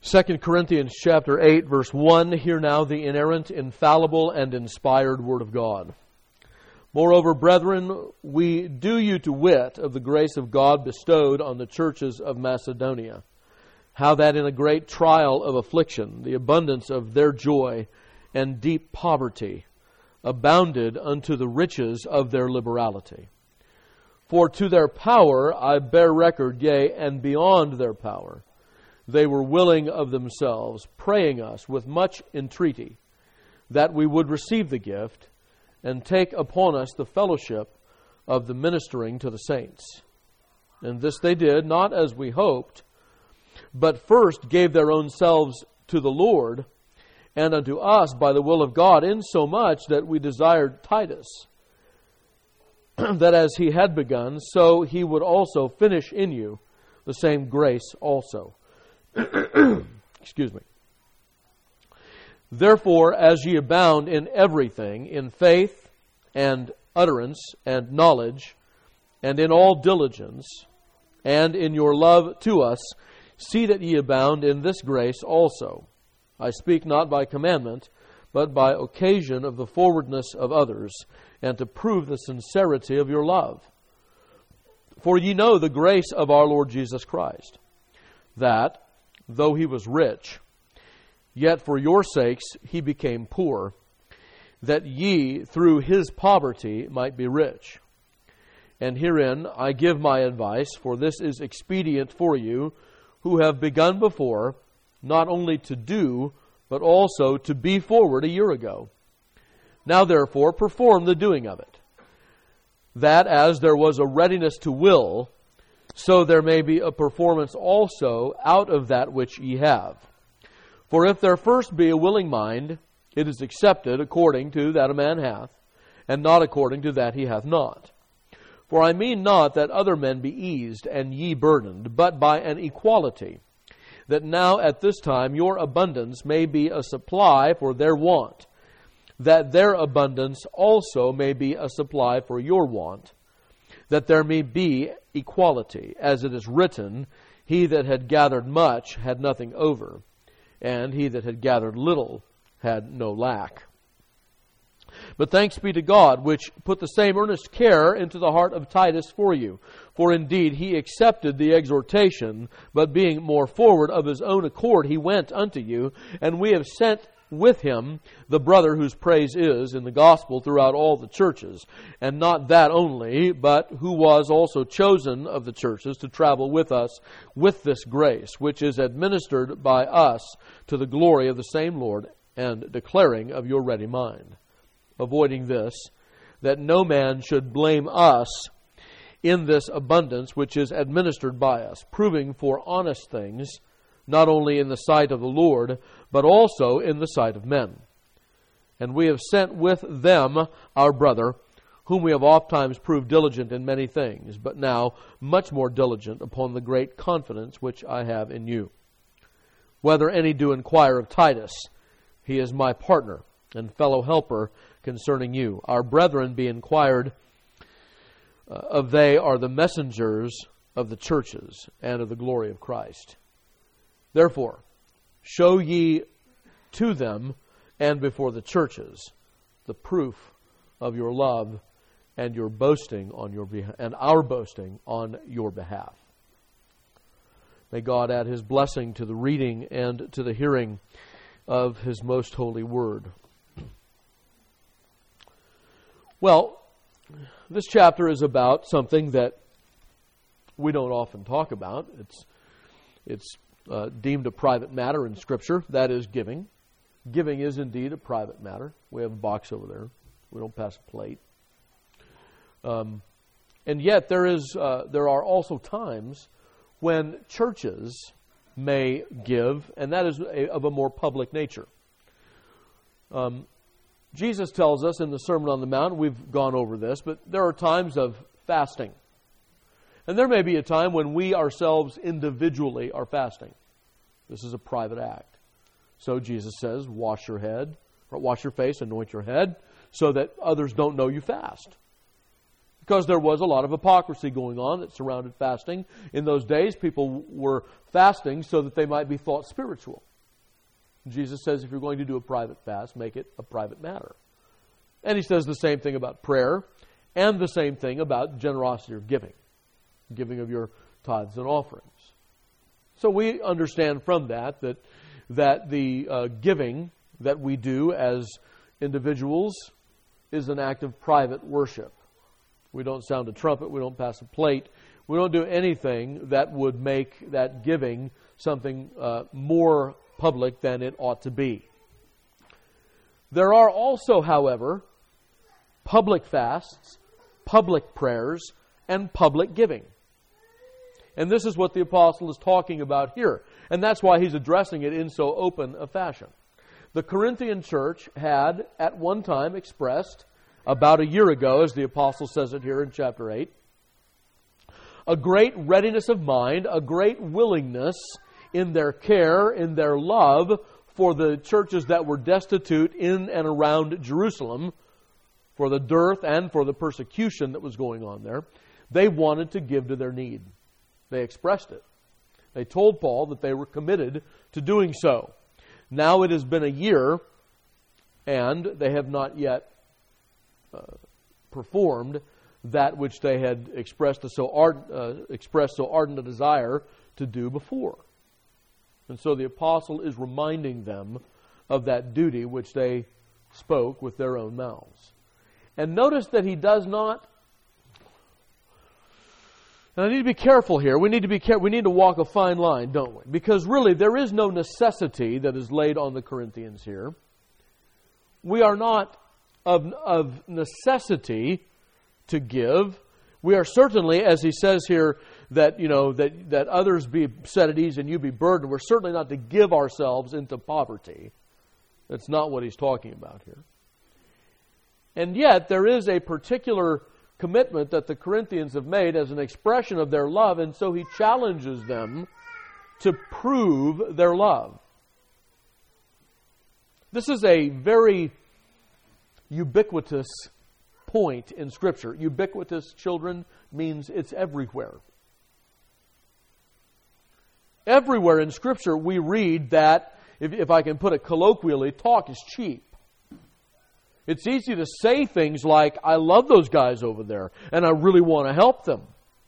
2 Corinthians chapter 8, verse 1, hear now the inerrant, infallible, and inspired Word of God. Moreover, brethren, we do you to wit of the grace of God bestowed on the churches of Macedonia, how that in a great trial of affliction, the abundance of their joy and deep poverty abounded unto the riches of their liberality. For to their power I bear record, yea, and beyond their power, they were willing of themselves, praying us with much entreaty, that we would receive the gift, and take upon us the fellowship of the ministering to the saints. And this they did, not as we hoped, but first gave their own selves to the Lord, and unto us by the will of God, insomuch that we desired Titus, that as he had begun, so he would also finish in you the same grace also. Excuse me. Therefore, as ye abound in everything, in faith and utterance and knowledge, and in all diligence, and in your love to us, see that ye abound in this grace also. I speak not by commandment, but by occasion of the forwardness of others, and to prove the sincerity of your love. For ye know the grace of our Lord Jesus Christ, that, though he was rich, yet for your sakes he became poor, that ye through his poverty might be rich. And herein I give my advice, for this is expedient for you, who have begun before, not only to do, but also to be forward a year ago. Now therefore perform the doing of it, that as there was a readiness to will, so there may be a performance also out of that which ye have. For if there first be a willing mind, it is accepted according to that a man hath, and not according to that he hath not. For I mean not that other men be eased and ye burdened, but by an equality, that now at this time your abundance may be a supply for their want, that their abundance also may be a supply for your want, that there may be equality, as it is written, he that had gathered much had nothing over, and he that had gathered little had no lack. But thanks be to God, which put the same earnest care into the heart of Titus for you. For indeed he accepted the exhortation, but being more forward of his own accord, he went unto you, and we have sent with him the brother whose praise is in the gospel throughout all the churches, and not that only, but who was also chosen of the churches to travel with us with this grace, which is administered by us to the glory of the same Lord, and declaring of your ready mind. Avoiding this, that no man should blame us in this abundance which is administered by us, proving for honest things, not only in the sight of the Lord, but also in the sight of men. And we have sent with them our brother, whom we have ofttimes proved diligent in many things, but now much more diligent upon the great confidence which I have in you. Whether any do inquire of Titus, he is my partner and fellow helper concerning you. Our brethren be inquired of, they are the messengers of the churches and of the glory of Christ. Therefore, show ye to them and before the churches the proof of your love and your boasting on your behalf, and our boasting on your behalf. May God add his blessing to the reading and to the hearing of his most holy word. Well, this chapter is about something that we don't often talk about. It's deemed a private matter in Scripture. That is giving. Giving is indeed a private matter. We have a box over there. We don't pass a plate. And yet there are also times when churches may give, and that is of a more public nature. Jesus tells us in the Sermon on the Mount, we've gone over this, but there are times of fasting. And there may be a time when we ourselves individually are fasting. This is a private act. So Jesus says, wash your head, or wash your face, anoint your head, so that others don't know you fast. because there was a lot of hypocrisy going on that surrounded fasting. In those days, people were fasting so that they might be thought spiritual. Jesus says if you're going to do a private fast, make it a private matter. And He says the same thing about prayer and the same thing about generosity or giving of your tithes and offerings. So we understand from that the giving that we do as individuals is an act of private worship. We don't sound a trumpet. We don't pass a plate. We don't do anything that would make that giving something more public than it ought to be. There are also, however, public fasts, public prayers, and public giving. And this is what the apostle is talking about here. And that's why he's addressing it in so open a fashion. The Corinthian church had at one time expressed, about a year ago, as the apostle says it here in chapter 8, a great readiness of mind, a great willingness in their care, in their love for the churches that were destitute in and around Jerusalem, for the dearth and for the persecution that was going on there. They wanted to give to their need. They expressed it. They told Paul that they were committed to doing so. Now it has been a year, and they have not yet performed that which they had expressed so ardent a desire to do before. And so the apostle is reminding them of that duty which they spoke with their own mouths. And notice that he does not. And I need to be careful here. We need to walk a fine line, don't we? Because really there is no necessity that is laid on the Corinthians here. We are not of necessity to give. We are certainly, as he says here, that that others be set at ease and you be burdened. We're certainly not to give ourselves into poverty. That's not what he's talking about here. And yet there is a particular commitment that the Corinthians have made as an expression of their love, and so he challenges them to prove their love. This is a very ubiquitous point in Scripture. Ubiquitous, children, means it's everywhere. Everywhere in Scripture we read that, if I can put it colloquially, talk is cheap. It's easy to say things like, I love those guys over there, and I really want to help them.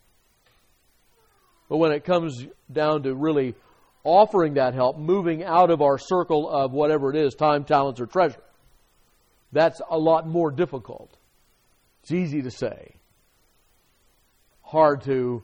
But when it comes down to really offering that help, moving out of our circle of whatever it is, time, talents, or treasure, that's a lot more difficult. It's easy to say. Hard to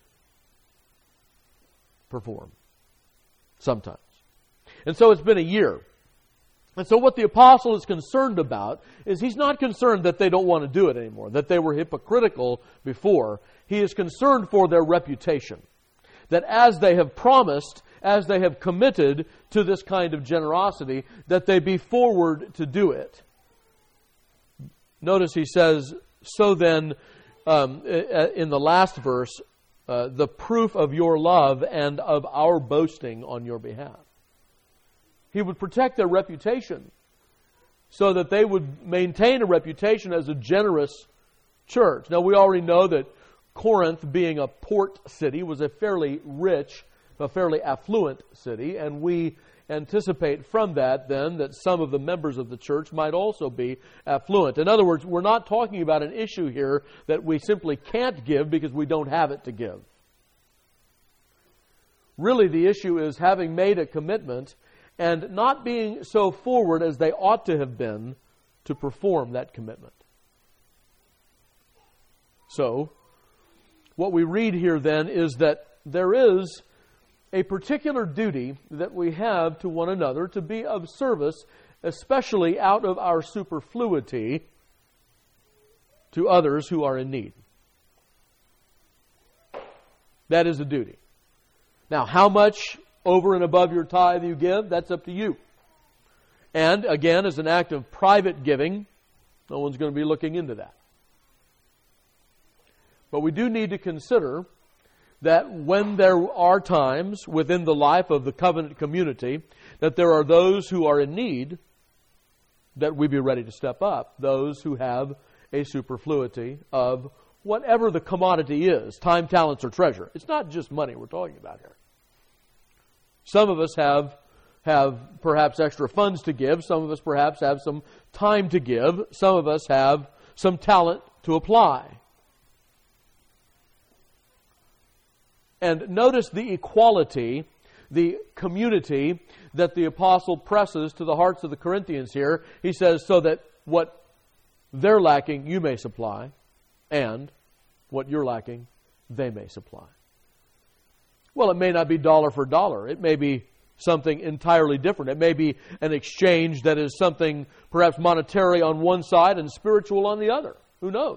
perform. Sometimes. And so it's been a year. And so what the apostle is concerned about is he's not concerned that they don't want to do it anymore, that they were hypocritical before. He is concerned for their reputation. That as they have promised, as they have committed to this kind of generosity, that they be forward to do it. Notice he says, so then, in the last verse, the proof of your love and of our boasting on your behalf. He would protect their reputation so that they would maintain a reputation as a generous church. Now, we already know that Corinth, being a port city, was a fairly rich, a fairly affluent city, and we anticipate from that, then, that some of the members of the church might also be affluent. In other words, we're not talking about an issue here that we simply can't give because we don't have it to give. Really, the issue is having made a commitment and not being so forward as they ought to have been to perform that commitment. So, what we read here then is that there is a particular duty that we have to one another to be of service, especially out of our superfluity, to others who are in need. That is a duty. Now, how much over and above your tithe you give, that's up to you. And again, as an act of private giving, no one's going to be looking into that. But we do need to consider that when there are times within the life of the covenant community that there are those who are in need, that we be ready to step up. Those who have a superfluity of whatever the commodity is, time, talents, or treasure. It's not just money we're talking about here. Some of us have perhaps extra funds to give. Some of us perhaps have some time to give. Some of us have some talent to apply. And notice the equality, the community that the apostle presses to the hearts of the Corinthians here. He says, so that what they're lacking, you may supply, and what you're lacking, they may supply. Well, it may not be dollar for dollar. It may be something entirely different. It may be an exchange that is something perhaps monetary on one side and spiritual on the other. Who knows?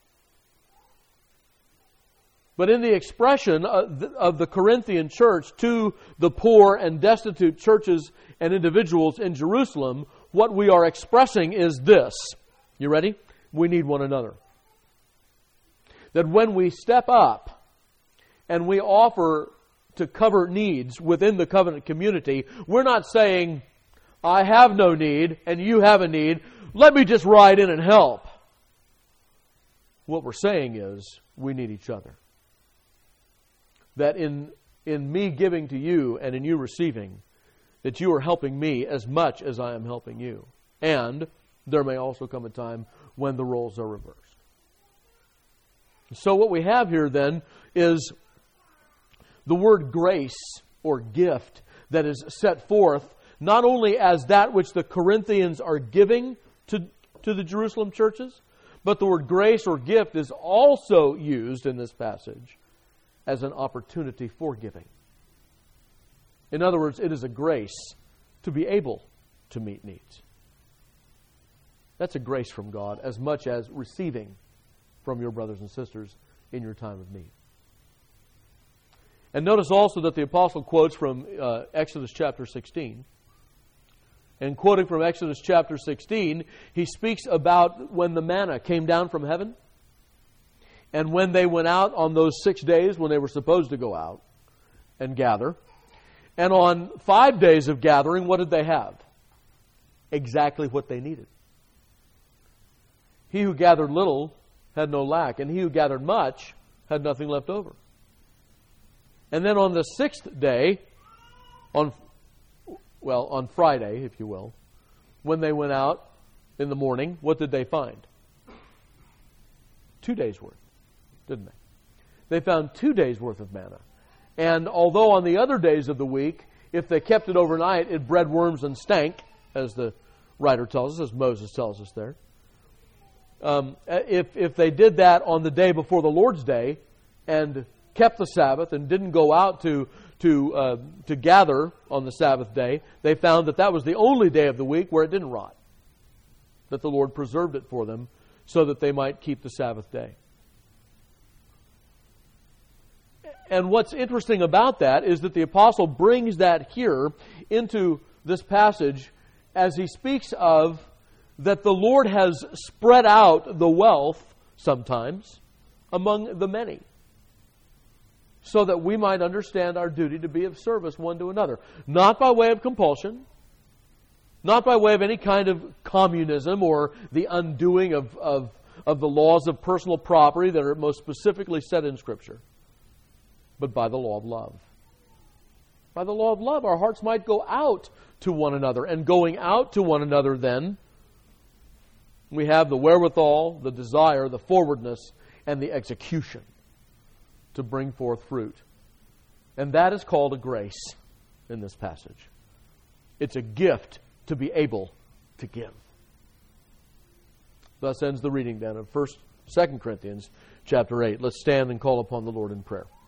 But in the expression of the Corinthian church to the poor and destitute churches and individuals in Jerusalem, what we are expressing is this. You ready? We need one another. That when we step up and we offer to cover needs within the covenant community, we're not saying, I have no need and you have a need, let me just ride in and help. What we're saying is, we need each other. That in me giving to you and in you receiving, that you are helping me as much as I am helping you. And there may also come a time when the roles are reversed. So what we have here then is the word grace or gift that is set forth not only as that which the Corinthians are giving to the Jerusalem churches, but the word grace or gift is also used in this passage as an opportunity for giving. In other words, it is a grace to be able to meet needs. That's a grace from God as much as receiving from your brothers and sisters in your time of need. And notice also that the apostle quotes from Exodus chapter 16. And quoting from Exodus chapter 16, he speaks about when the manna came down from heaven. And when they went out on those 6 days when they were supposed to go out and gather. And on 5 days of gathering, what did they have? Exactly what they needed. He who gathered little had no lack, and he who gathered much had nothing left over. And then on the 6th day, on Friday, if you will, when they went out in the morning, what did they find? 2 days' worth, didn't they? They found 2 days' worth of manna. And although on the other days of the week, if they kept it overnight, it bred worms and stank, as the writer tells us, as Moses tells us there. If they did that on the day before the Lord's Day and kept the Sabbath and didn't go out to gather on the Sabbath day, they found that was the only day of the week where it didn't rot. That the Lord preserved it for them so that they might keep the Sabbath day. And what's interesting about that is that the apostle brings that here into this passage as he speaks of that the Lord has spread out the wealth sometimes among the many, so that we might understand our duty to be of service one to another. Not by way of compulsion, not by way of any kind of communism or the undoing of the laws of personal property that are most specifically set in Scripture, but by the law of love. By the law of love, our hearts might go out to one another. And going out to one another then, we have the wherewithal, the desire, the forwardness, and the execution to bring forth fruit. And that is called a grace in this passage. It's a gift to be able to give. Thus ends the reading then of 2 Corinthians chapter 8. Let's stand and call upon the Lord in prayer.